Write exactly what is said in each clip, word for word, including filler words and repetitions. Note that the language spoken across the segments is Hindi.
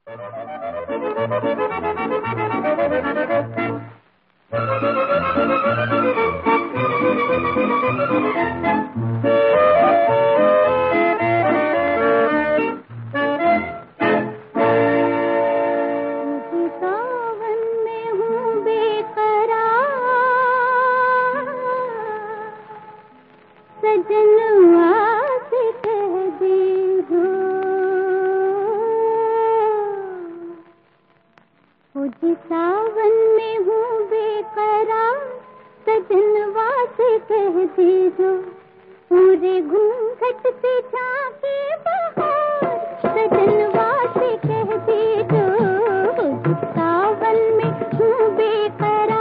सावन में हूँ बेकरार, सजनवा से कह दीजो, पूरे घूंघट से झांके बहार, सजनवा से कह दीजो, सावन में हूँ बेकरार।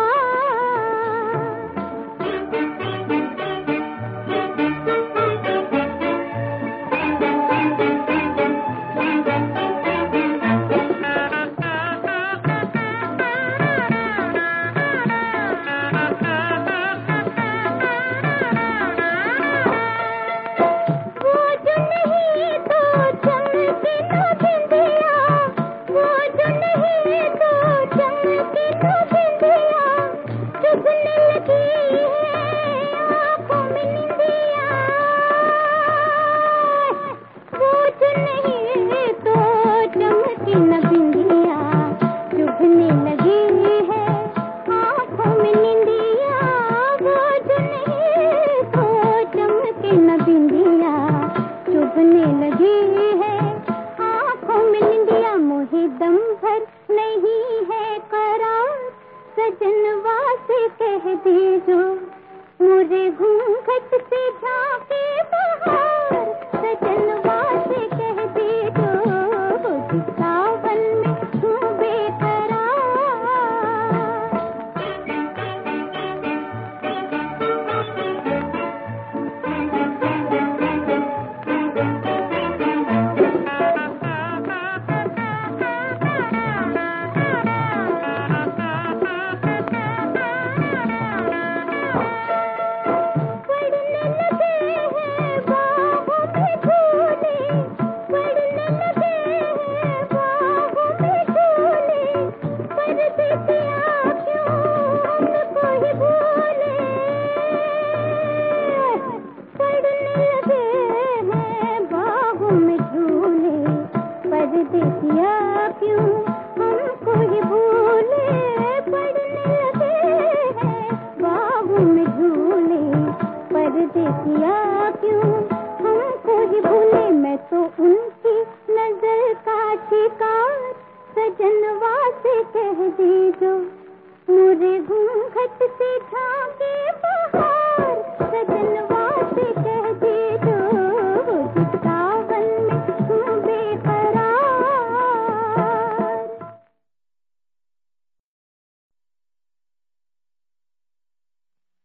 सजनवा से कह दीजो, मुझे घूंघट से झांके बहार, सजनवा से कह दीजो, सावन में हूँ बेकरार। परदेसिया क्यों हमको ही भूले, पड़ने लगे हैं बाहों में झूले, परदेसिया क्यों हमको ही भूले। मैं तो उनकी नजर का शिकार, सजनवा से कह दीजो, मुझे घूंघट से झांके